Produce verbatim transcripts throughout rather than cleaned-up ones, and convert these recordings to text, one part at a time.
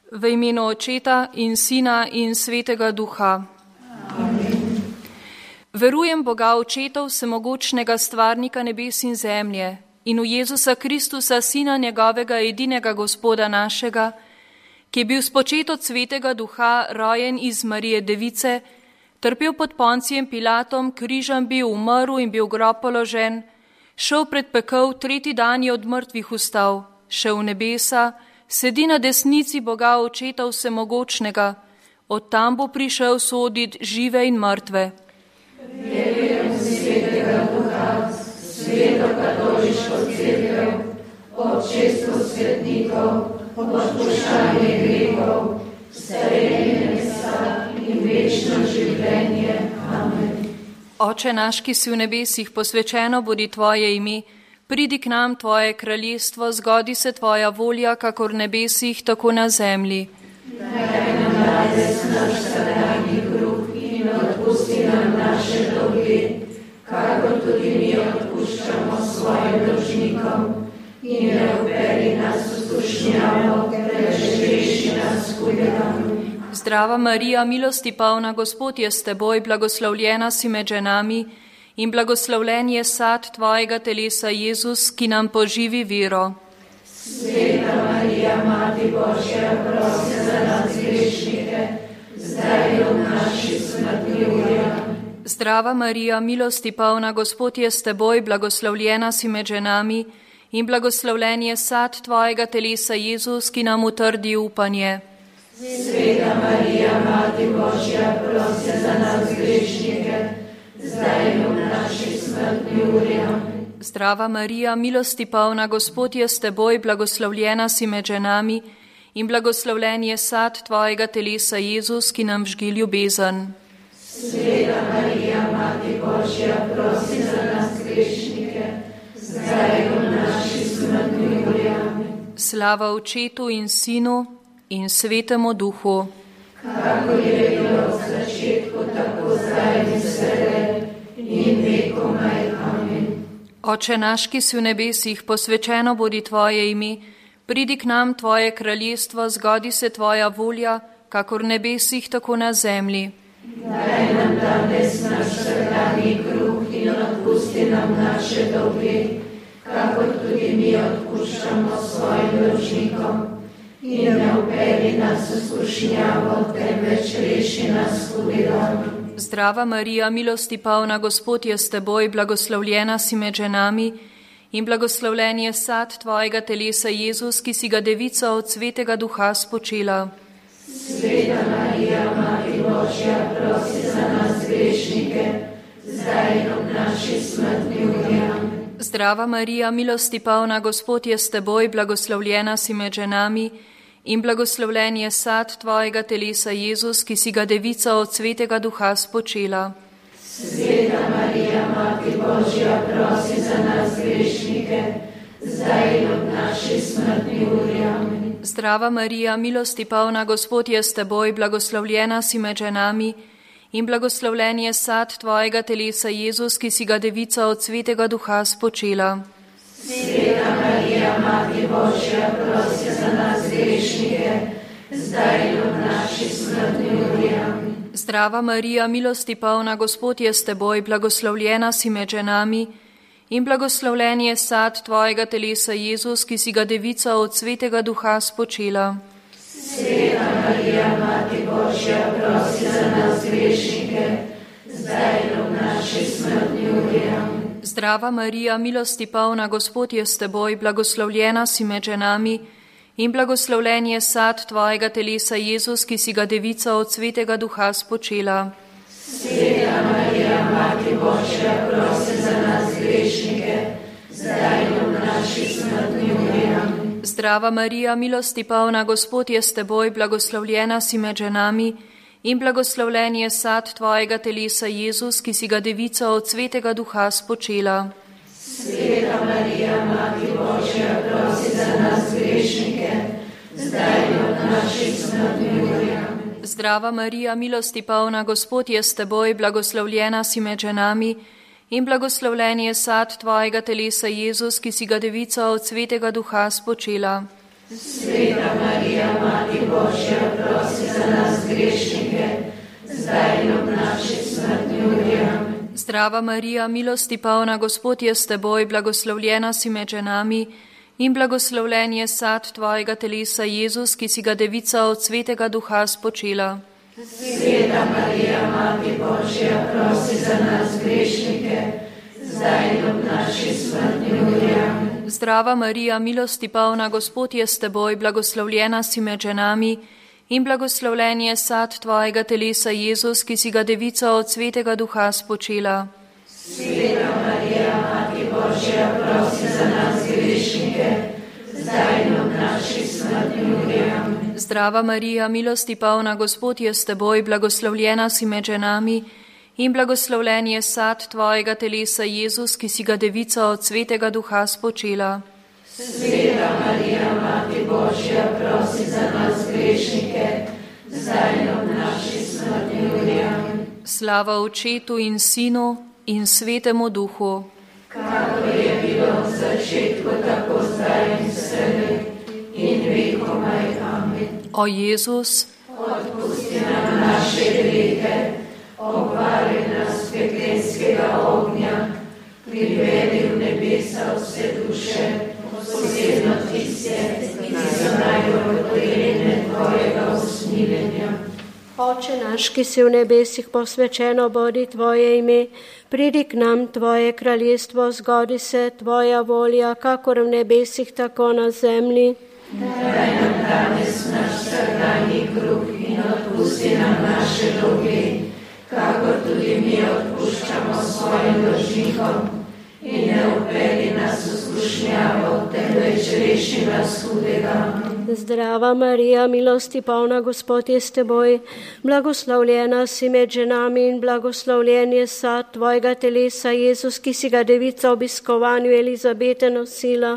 V imenu Očeta in Sina in Svetega Duha. Amen. Verujem Boga Očeta, vsemogočnega stvarnika nebes in zemlje, in v Jezusa Kristusa, Sina njegovega, edinega Gospoda našega, ki je bil spočet od Svetega Duha, rojen iz Marije Device, trpel pod Poncijem Pilatom, križem bil, umrl in bil v grob položen, šel pred pekel, tretji dan je od mrtvih vstal, šel v nebesa, sedi na desnici Boga Očeta vsemogočnega, od tam bo prišel sodit žive in mrtve. Verujem v Svetega Duha, Sveto katoliško cerkev, občestvo svetnikov, odpuščanje grehov, starenje mesa in večno življenje. Amen. Oče naš, ki si v nebesih, posvečeno bodi tvoje ime, pridi k nam tvoje kraljestvo, zgodi se tvoja volja, kakor v nebesih, tako na zemlji. Daj nam danes naš vsakdanji kruh in odpusti nam naše dolge, kakor tudi mi odpuščamo svojim dolžnikom, in ne vpelji nas v skušnjavo, temveč reši nas hudega. Zdrava Marija, milosti polna, Gospod je s teboj, blagoslovljena si med ženami in blagoslovljen je sad tvojega telesa, Jezus, ki nam poživi vero. Sveta Marija, Mati Božja, prosi za nas grešnike, zdaj in v naši smrtni uri. Zdrava Marija, milosti polna, Gospod je s teboj, blagoslovljena si med ženami in blagoslovljen je sad tvojega telesa, Jezus, ki nam utrdi upanje. Sveta Marija, Mati Božja, prosi za nas grešnike, zdaj in v naši smrtni uri. Zdrava Marija, milosti polna, Gospod je s teboj, blagoslovljena si med ženami in blagoslovljen je sad tvojega telesa, Jezus, ki nam žgi ljubezen. Sveta Marija, Mati Božja, prosi za nas grešnike, zdaj in v naši smrtni uri. Slava Očetu in Sinu in Svetemu Duhu. Kako je bilo v začetku, tako zdaj in vselej in vekomaj. Amen. Oče naš, ki si v nebesih, posvečeno bodi tvoje ime, pridi k nam tvoje kraljestvo, zgodi se tvoja volja, kakor v nebesih, tako na zemlji. Daj nam danes naš vsakdanji kruh in odpusti nam naše dolge, kakor tudi mi odpuščamo svojim dolžnikom. In ne vpelji nas v skušnjavo, temveč reši nas hudega. Zdrava Marija, milosti polna, Gospod je s teboj, blagoslovljena si med ženami in blagoslovljen je sad tvojega telesa, Jezus, ki si ga devica od Svetega Duha spočela. Sveta Marija, Mati Božja, prosi za nas grešnike, zdaj in v naši smrtni uri. Zdrava Marija, milosti polna, Gospod je s teboj, blagoslovljena si med ženami in blagoslovljen je sad tvojega telesa, Jezus, ki si ga devica od Svetega Duha spočela. Sveta Marija, Mati Božja, prosi za nas grešnike, zdaj in v naši smrtni uri. Zdrava Marija, milosti polna, Gospod je s teboj, blagoslovljena si med ženami in blagoslovljen je sad tvojega telesa, Jezus, ki si ga devica od Svetega Duha spočela. Sveta Marija, Mati Božja, prosi za nas grešnike, zdaj in v naši smrtni uri. Zdrava Marija, milosti polna, Gospod je s teboj, blagoslovljena si med ženami in blagoslovljen je sad tvojega telesa, Jezus, ki si ga devica od Svetega Duha spočela. Sveta Marija, Mati Božja, prosi za nas grešnike, zdaj in v naši smrtni uri. Zdrava Marija, milosti polna, Gospod je s teboj, blagoslovljena si med ženami in blagoslovljen je sad tvojega telesa, Jezus, ki si ga devica od Svetega Duha spočela. Sveta Marija, Mati Božja, prosi za nas grešnike, zdaj in v naši smrtni uri. Zdrava Marija, milosti polna, Gospod je s teboj, blagoslovljena si med ženami in blagoslovljen je sad tvojega telesa, Jezus, ki si ga devica od Svetega Duha spočela. Sveta Marija, Mati Božja, prosi za nas grešnike, zdaj in v naši smrtni uri. Zdrava Marija, milosti polna, Gospod je s teboj, blagoslovljena si med ženami in blagoslovljen je sad tvojega telesa, Jezus, ki si ga devica od Svetega Duha spočela. Sveta Marija, Mati Božja, prosi za nas grešnike, zdaj in ob naši smrtni uri. Amen. Zdrava Marija, milosti polna, Gospod je s teboj, blagoslovljena si med ženami in blagoslovljen je sad tvojega telesa, Jezus, ki si ga devica od Svetega Duha spočela. Sveta Marija, Mati Božja, prosi za nas grešnike, zdaj in ob naši smrtni uri. Amen. Zdrava Marija, milosti polna, Gospod je s teboj, blagoslovljena si med ženami in blagoslovljen je sad tvojega telesa, Jezus, ki si ga devica od Svetega Duha spočela. Sveta Marija, Mati Božja, prosi za nas grešnike, zdaj in ob naši smrtni uri. Amen. Zdrava Marija, milosti polna, Gospod je s teboj, blagoslovljena si med ženami in blagoslovljen je sad tvojega telesa, Jezus, ki si ga devica od Svetega Duha spočela. Sveta Marija, Mati Božja, prosi za nas grešnike, zdaj in ob naši smrtni uri. Amen. Slava Očetu in Sinu in Svetemu Duhu. Kakor je bilo v začetku, tako zdaj in vselej in vekomaj. Amen. O Jezus, odpusti nam naše grehe, obvari nas peklenskega ognja, privedi v nebesa vse duše, posebno tiste, ki so najbolj potrebne tvojega usmiljenja. Oče naš, ki si v nebesih, posvečeno bodi tvoje ime, pridi k nam tvoje kraljestvo, zgodi se tvoja volja, kakor v nebesih, tako na zemlji. Daj nam danes naš vsakdanji kruh in odpusti nam naše dolge, kakor tudi mi odpuščamo svojim dolžnikom, in ne vpelji nas v skušnjavo, temveč reši nas hudega. Zdrava Marija, milosti polna, Gospod je s teboj, blagoslovljena si med ženami in blagoslovljen je sad tvojega telesa, Jezus, ki si ga devica obiskovanju Elizabete nosila.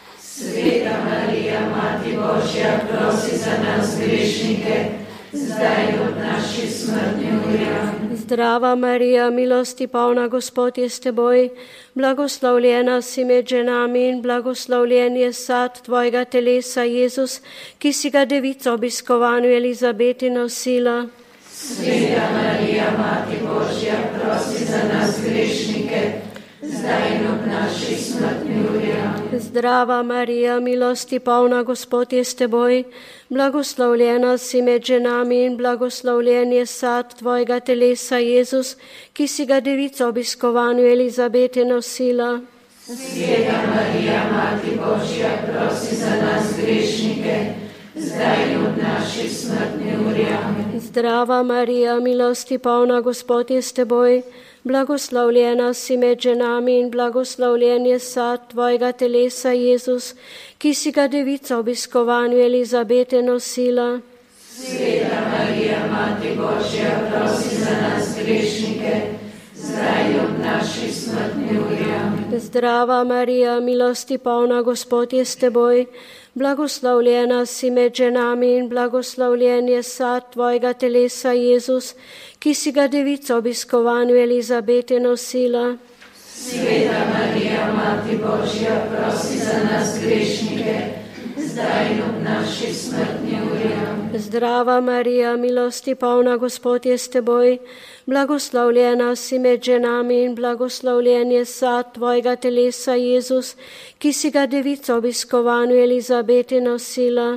Sveta Marija, Mati Božja, prosi za nas grešnike, zdaj in ob naši smrtni uri. Zdrava Marija, milosti polna, Gospod je s teboj, blagoslovljena si med ženami in blagoslovljen je sad tvojega telesa, Jezus, ki si ga devica obiskovanju Elizabeti nosila. Sveta Marija, Mati Božja, prosi za nas grešnike, zdaj in ob naši smrtni uri. Zdrava Marija, milosti polna, Gospod je s teboj, blagoslovljena si med ženami in blagoslovljen je sad tvojega telesa, Jezus, ki si ga devica obiskovanju Elizabete nosila. Sveta Marija, Mati Božja, prosi za nas grešnike, zdaj in ob naši smrtni uri. Zdrava Marija, milosti polna, Gospod je s teboj, blagoslovljena si med ženami in blagoslovljen je sad tvojega telesa, Jezus, ki si ga devica obiskovanju Elizabete nosila. Sveta Marija, Mati Božja, prosi za nas grešnike, zdaj in ob naši smrtni uri. Zdrava Marija, milosti polna, Gospod je s teboj, blagoslovljena si med ženami in blagoslovljen je sad tvojega telesa, Jezus, ki si ga devica obiskovanju Elizabete nosila. Sveta Marija, Mati Božja, prosi za nas grešnike, zdaj in ob naši smrtni uri. Zdrava Marija, milosti polna, Gospod je s teboj, blagoslovljena si med ženami in blagoslovljen je sad tvojega telesa, Jezus, ki si ga devica obiskovanju Elizabete nosila.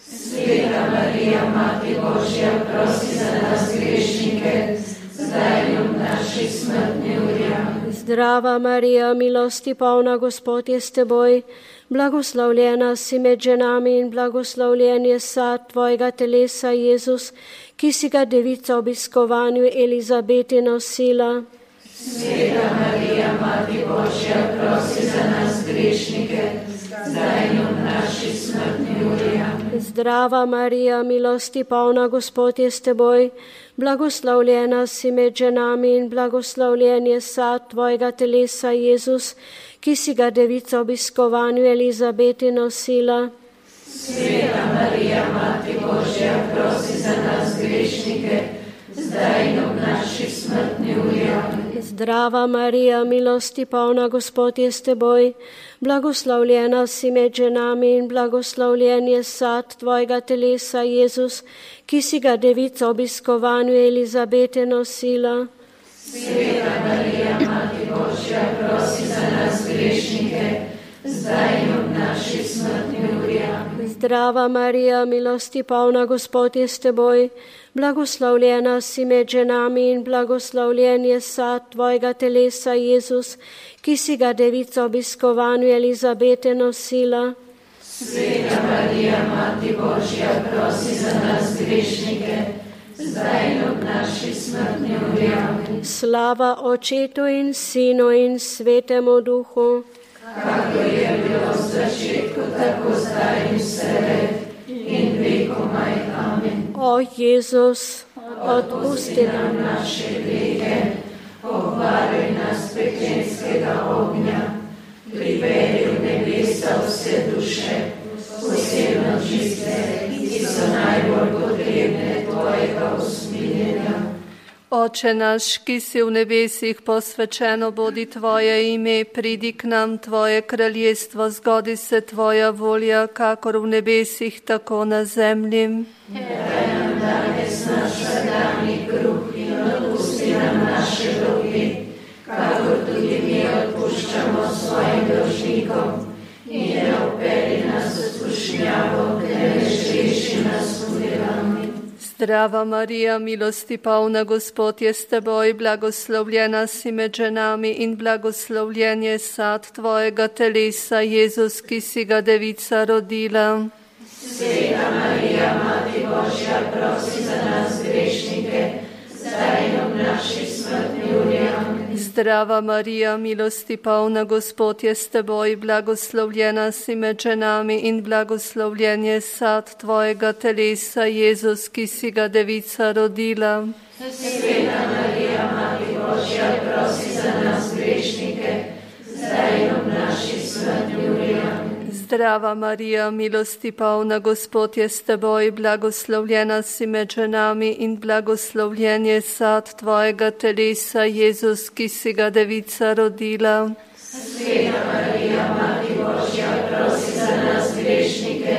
Sveta Marija, Mati Božja, prosi za nas grešnike, zdaj in ob naši smrtni uri. Zdrava Marija, milosti polna, Gospod je s teboj, blagoslovljena si med ženami in blagoslovljen je sad tvojega telesa, Jezus, ki si ga devica obiskovanju Elizabete nosila. Sveta Marija, Mati Božja, prosi za nas grešnike, zdaj in ob naši smrtni uri. Zdrava Marija, milosti polna, Gospod je s teboj, blagoslovljena si med ženami in blagoslovljen je sad tvojega telesa, Jezus, ki si ga devica obiskovanju Elizabete nosila. Sveta Marija, Mati Božja, prosi za nas grešnike, zdaj in ob naši smrtni uri. Zdrava Marija, milosti polna, Gospod je s teboj, blagoslovljena si med ženami in blagoslovljen je sad tvojega telesa, Jezus, ki si ga devica obiskovanju Elizabete nosila. Sveta Marija, Mati Božja, prosi za nas grešnike, zdaj in ob naši smrtni uri. Amen. Zdrava Marija, milosti polna, Gospod je s teboj, blagoslovljena si med ženami in blagoslovljen je sad tvojega telesa, Jezus, ki si ga devica obiskovanju Elizabete nosila. Sveta Marija, Mati Božja, prosi za nas grešnike, zdaj in ob naši smrtni uri. Amen. Slava Očetu in Sinu in Svetemu Duhu, kako je bilo v začetku, tako zdaj in vselej in vekomaj. Amen. O Jezus, odpusti nam naše grehe, obvaruj nas peklenskega ognja, privedi v nebesa vse duše, posebno tiste, ki so najbolj potrebne tvojega usmiljenja. Oče naš, ki si v nebesih, posvečeno bodi tvoje ime, pridi k nam tvoje kraljestvo, zgodi se tvoja volja, kakor v nebesih, tako na zemlji. Daj nam danes naš vsakdanji kruh in odpusti nam naše dolge, kakor tudi mi odpuščamo svojim dolžnikom. In ne vpelji nas v skušnjavo, temveč reši nas hudega. Zdrava Marija, milosti polna, Gospod je s teboj, blagoslovljena si med ženami in blagoslovljen je sad tvojega telesa, Jezus, ki si ga devica rodila. Sveta Marija, Mati Božja, prosi za nas grešnike, zdaj in ob naši smrtni uri. Amen. Zdrava Marija, milosti polna, Gospod je s teboj, blagoslovljena si med ženami in blagoslovljen je sad tvojega telesa, Jezus, ki si ga devica rodila. Sveta Marija, Mati Božja, prosi za nas grešnike, zdaj in ob naši smrtni uri. Amen. Zdrava Marija, milosti polna, Gospod je s teboj, blagoslovljena si med ženami in blagoslovljen je sad tvojega telesa, Jezus, ki si ga devica rodila. Sveta Marija, Mati Božja, prosi za nas grešnike,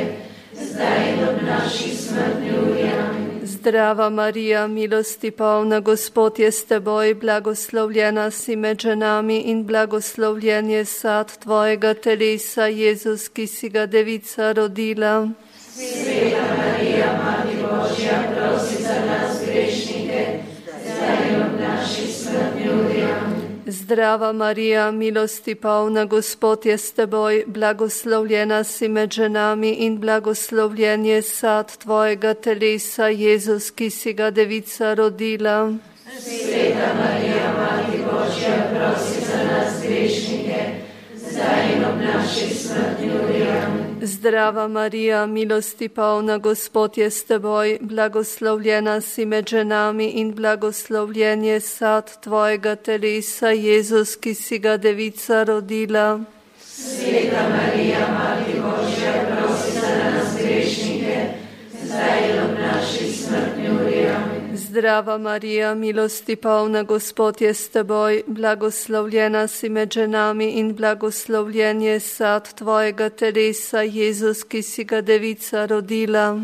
zdaj in ob naši smrtni uri. Amen. Zdrava Marija, milosti polna, Gospod je s teboj, blagoslovljena si med ženami in blagoslovljen je sad tvojega telesa, Jezus, ki si ga devica rodila. Sveta Marija, Mati Božja, prosi za nas grešnike, zdaj in ob naši smrtni uri. Amen. Zdrava Marija, milosti polna, Gospod je s teboj, blagoslovljena si med ženami in blagoslovljen je sad tvojega telesa, Jezus, ki si ga devica rodila. Sveta Marija, Mati Božja, prosi za nas grešnike, zdaj in ob naši smrtni uri. Amen. Zdrava Marija, milosti polna, Gospod je s teboj, blagoslovljena si med ženami in blagoslovljen je sad tvojega telesa, Jezus, ki si ga devica rodila. Sveta Marija, Mati Božja, prosi za nas grešnike, zdaj in ob naši smrtni uri. Amen. Zdrava Marija, milosti polna, Gospod je s teboj, blagoslovljena si med ženami in blagoslovljen je sad tvojega telesa, Jezus, ki si ga devica rodila.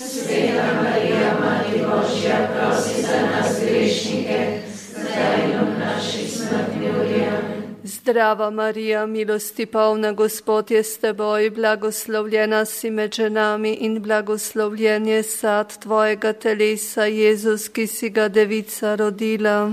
Sveta Marija, Mati Božja, prosi za nas grešnike, zdaj in ob naši smrtni uri. Amen. Zdrava Marija, milosti polna, Gospod je s teboj, blagoslovljena si med ženami in blagoslovljen je sad tvojega telesa, Jezus, ki si ga devica rodila.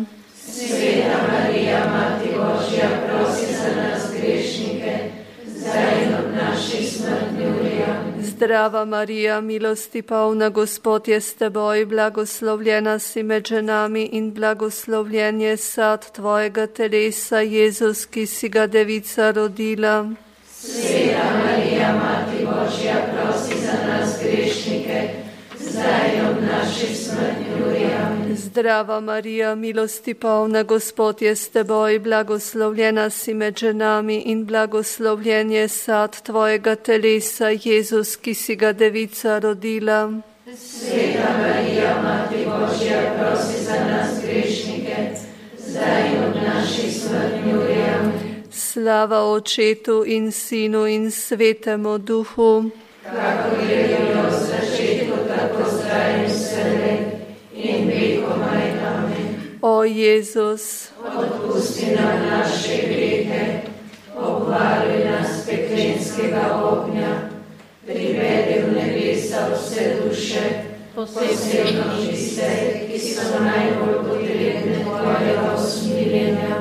Sveta Marija, Mati Božja, prosi za nas grešnike, zdaj in ob naši smrtni uri. Amen. Zdrava Marija, milosti polna, Gospod je s teboj, blagoslovljena si med ženami in blagoslovljen je sad tvojega telesa, Jezus, ki si ga devica rodila. Sveta Marija, Mati Božja, prosi za nas grešnike, zdaj in ob naši smrtni uri. Amen. Zdrava Marija, milosti polna, Gospod je s teboj, blagoslovljena si med ženami in blagoslovljen je sad tvojega telesa, Jezus, ki si ga devica rodila. Sveta Marija, Mati Božja, prosi za nas grešnike, zdaj in ob naši smrtni uri. Amen. Slava Očetu in Sinu in Svetemu Duhu, kakor je bilo v začetku, tako zdaj in vselej in vekomaj. Amen. O Jezus, odpusti nam naše grehe, obvaruj nas peklenskega ognja, privedi v nebesa vse duše, posebno tiste, ki so najbolj potrebne tvojega usmiljenja.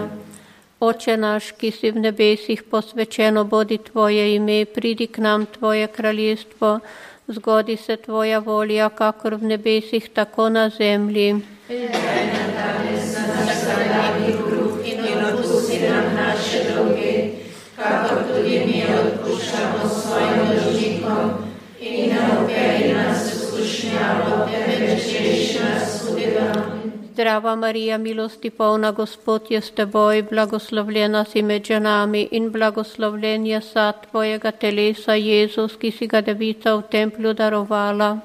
Oče naš, ki si v nebesih, posvečeno bodi tvoje ime, pridi k nam tvoje kraljestvo, zgodi se tvoja volja, kakor v nebesih, tako na zemlji. Daj nam danes naš vsakdanji kruh in odpusti nam naše dolge, kakor tudi mi odpuščamo svojim dolžnikom, in ne vpelji nas v skušnjavo, temveč reši nas hudega. Zdrava Marija, milosti polna, Gospod je s teboj, blagoslovljena si med ženami in blagoslovljen je sad tvojega telesa, Jezus, ki si ga devica v templju darovala.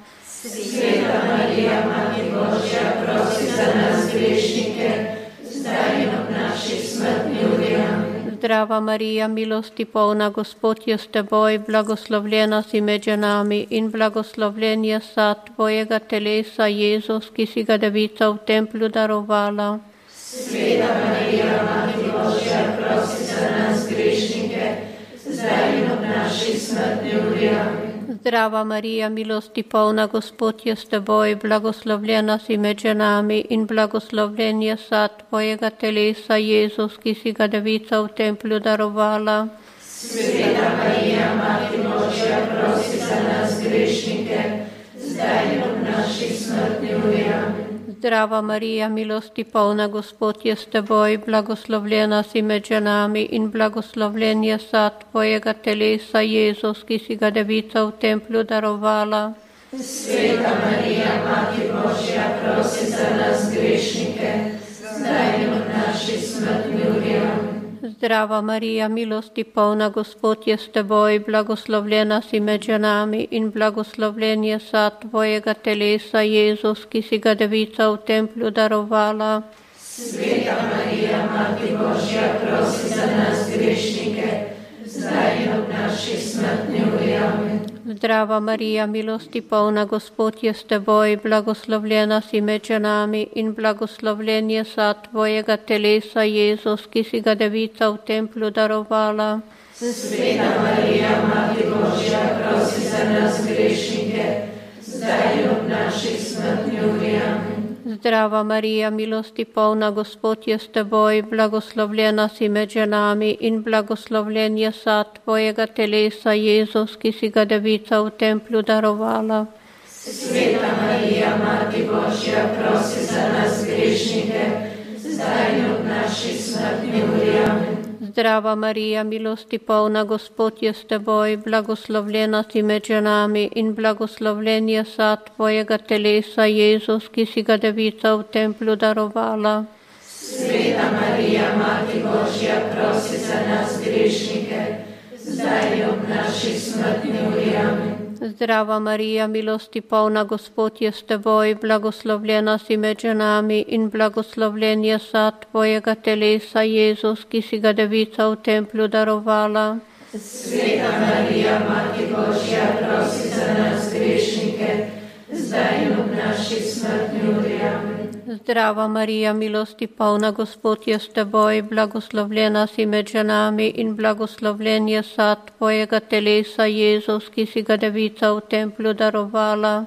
Sveta Marija, Mati Božja, prosi za nas grešnike, zdaj in ob naši smrtni uri. Amen. Zdrava Marija, milosti polna, Gospod je s teboj, blagoslovljena si med ženami in blagoslovljen je sad tvojega telesa, Jezus, ki si ga devica v templju darovala. Sveta Marija, Mati Božja, prosi za nas grešnike, zdaj in ob naši smrtni uri. Amen. Zdrava Marija, milosti polna, Gospod je s teboj, blagoslovljena si med ženami in blagoslovljen je sad tvojega telesa, Jezus, ki si ga devica v templju darovala. Sveta Marija, Mati Božja, prosi za nas grešnike, zdaj in ob naši smrtni uri. Amen. Zdrava Marija, milosti polna, Gospod je s teboj, blagoslovljena si med ženami in blagoslovljen je sad tvojega telesa, Jezus, ki si ga devica v templju darovala. Sveta Marija, Mati Božja, prosi za nas grešnike, zdaj in ob naši smrtni uri. Amen. Zdrava Marija, milosti polna, Gospod je s teboj, blagoslovljena si med ženami in blagoslovljen je sad tvojega telesa, Jezus, ki si ga devica v templju darovala. Sveta Marija, Mati Božja, prosi za nas grešnike, zdaj in ob naši smrtni uri. Amen. Zdrava Marija, milosti polna, Gospod je s teboj, blagoslovljena si med ženami in blagoslovljen je sad tvojega telesa, Jezus, ki si ga devica v templju darovala. Sveta Marija, Mati Božja, prosi za nas grešnike, zdaj in ob naši smrtni uri. Amen. Zdrava Marija, milosti polna, Gospod je s teboj, blagoslovljena si med ženami in blagoslovljen je sad tvojega telesa, Jezus, ki si ga devica v templju darovala. Sveta Marija, Mati Božja, prosi za nas grešnike, zdaj in ob naši smrtni uri. Amen. Zdrava Marija, milosti polna, Gospod je s teboj, blagoslovljena si med ženami in blagoslovljen je sad tvojega telesa, Jezus, ki si ga devica v templju darovala. Sveta Marija, Mati Božja, prosi za nas grešnike, zdaj in ob naši smrtni uri. Amen. Zdrava Marija, milosti polna, Gospod je s teboj, blagoslovljena si med ženami in blagoslovljen je sad tvojega telesa, Jezus, ki si ga devica v templju darovala. Sveta Marija, Mati Božja, prosi za nas grešnike, zdaj in ob naši smrtni uri. Amen. Zdrava Marija, milosti polna, Gospod je s teboj, blagoslovljena si med ženami in blagoslovljen je sad tvojega telesa, Jezus, ki si ga devica v templju darovala.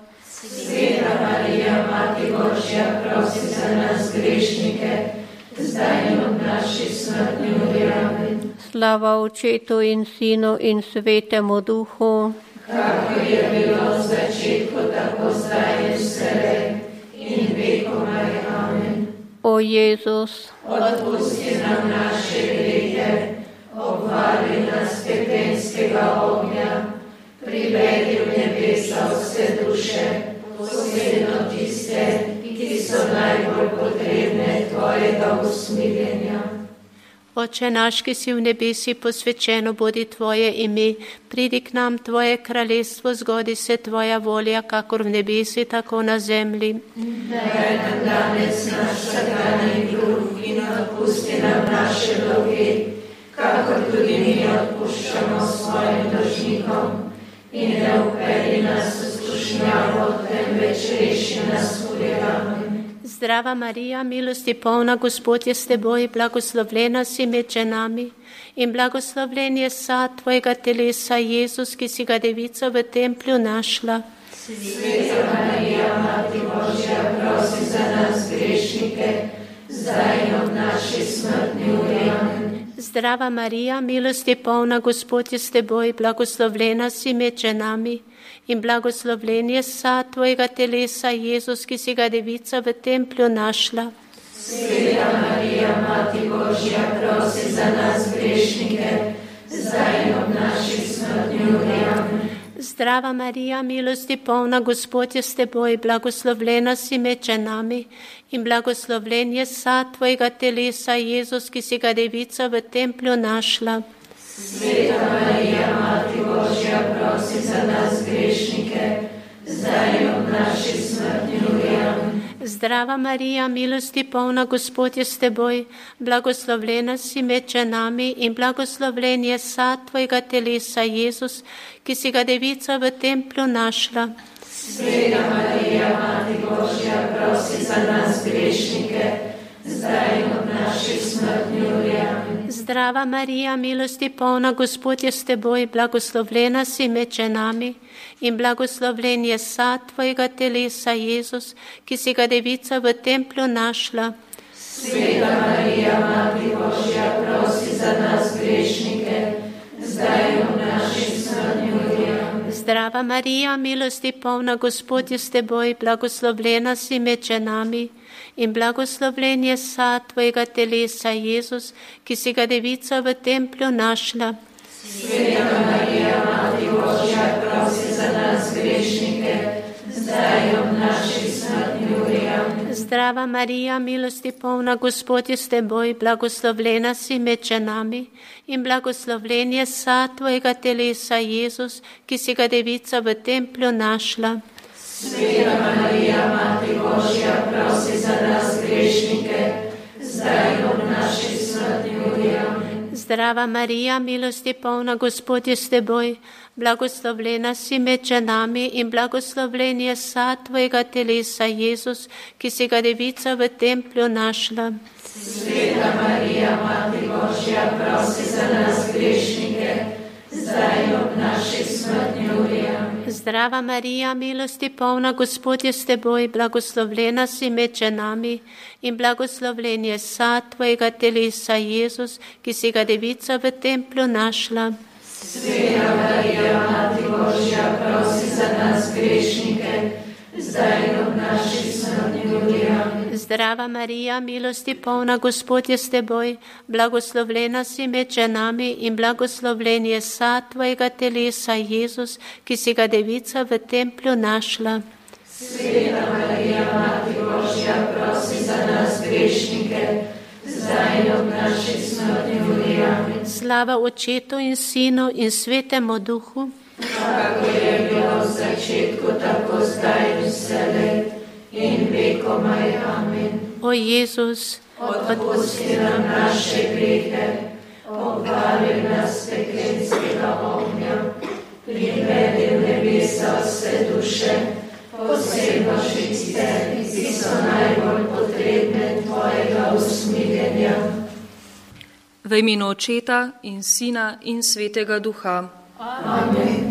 Sveta Marija, Mati Božja, prosi za nas grešnike, zdaj in ob naši smrtni uri. Amen. Slava Očetu in Sinu in Svetemu Duhu, kakor je bilo v začetku, tako zdaj in vselej in vekomaj. Amen. O Jezus, odpusti nam naše grehe, obvaruj nas peklenskega ognja, privedi v nebesa vse duše, posebno tiste, ki so najbolj potrebne tvojega usmiljenja. Oče naš, ki si v nebesi, posvečeno bodi tvoje ime, pridi k nam tvoje kraljestvo, zgodi se tvoja volja, kakor v nebesi, tako na zemlji. Daj nam danes naš vsakdanji kruh in odpusti nam naše dolge, kakor tudi mi odpuščamo svojim dolžnikom. In ne vpelji nas v skušnjavo, temveč reši nas hudega. Zdrava Marija, milosti polna, Gospod je s teboj, blagoslovljena si med ženami in blagoslovljen je sad tvojega telesa, Jezus, ki si ga devica v templju našla. Sveta Marija, Mati Božja, prosi za nas grešnike, zdaj in ob naši smrtni uri. Amen. Zdrava Marija, milosti polna, Gospod je s teboj, blagoslovljena si med ženami in blagoslovljen je sad tvojega telesa, Jezus, ki si ga devica v templju našla. Sveta Marija, Mati Božja, prosi za nas grešnike, zdaj in ob naši smrtni uri. Amen. Zdrava Marija, milosti polna, Gospod je s teboj, blagoslovljena si med ženami in blagoslovljen je sad tvojega telesa, Jezus, ki si ga devica v templju našla. Sveta Marija, Mati Božja, prosi za nas grešnike, zdaj in ob naši smrtni uri. Amen. Zdrava Marija, milosti polna, Gospod je s teboj, blagoslovljena si med ženami in blagoslovljen je sad tvojega telesa, Jezus, ki si ga devica v templju našla. Sveta Marija, Mati Božja, prosi za nas grešnike, zdaj in ob naši smrtni uri. Amen. Zdrava Marija, milosti polna, Gospod je s teboj, blagoslovljena si med ženami in blagoslovljen je sad tvojega telesa, Jezus, ki si ga devica v templju našla. Sveta Marija, Mati Božja, prosi za nas grešnike, zdaj in ob naši smrtni uri. Amen. Zdrava Marija, milosti polna, Gospod je s teboj, blagoslovljena si med ženami in blagoslovljen je sad tvojega telesa, Jezus, ki si ga devica v templju našla. Sveta Marija, Mati Božja, prosi za nas grešnike, zdaj in ob naši smrtni uri. Amen. Zdrava Marija, milosti polna, Gospod je s teboj, blagoslovljena si med ženami in blagoslovljen je sad tvojega telesa, Jezus, ki si ga devica v templju našla. Sveta Marija, Mati Božja, prosi za nas grešnike, zdaj in ob naši smrtni uri. Amen. Zdrava Marija, milosti polna, Gospod je s teboj, blagoslovljena si med ženami in blagoslovljen je sad tvojega telesa, Jezus, ki si ga devica v templju našla. Sveta Marija, Mati Božja, prosi za nas grešnike, zdaj in ob naši smrtni uri. Amen. Zdrava Marija, milosti polna, Gospod je s teboj, blagoslovljena si med ženami in blagoslovljen je sad tvojega telesa, Jezus, ki si ga devica v templju našla. Sveta Marija, Mati Božja, prosi za nas grešnike, zdaj in ob naši smrtni uri. Amen. Zdrava Marija, milosti polna, Gospod je s teboj, blagoslovljena si med ženami in blagoslovljen je sad tvojega telesa, Jezus, ki si ga devica v templju našla. Sveta Marija, Mati Božja, prosi za nas grešnike, zdaj in ob naši smrtni uri. Amen. Slava Očetu in Sinu in Svetemu Duhu, kako je bilo v začetku, tako zdaj in vselej in vekomaj. Amen. o Jezus, Odpusti nam naše grehe, obdari nas peklenskega ognja, privedi v nebesa vse duše, posebno tiste, ki so najbolj potrebne tvojega usmiljenja. V imenu Očeta in Sina in Svetega Duha. Amen.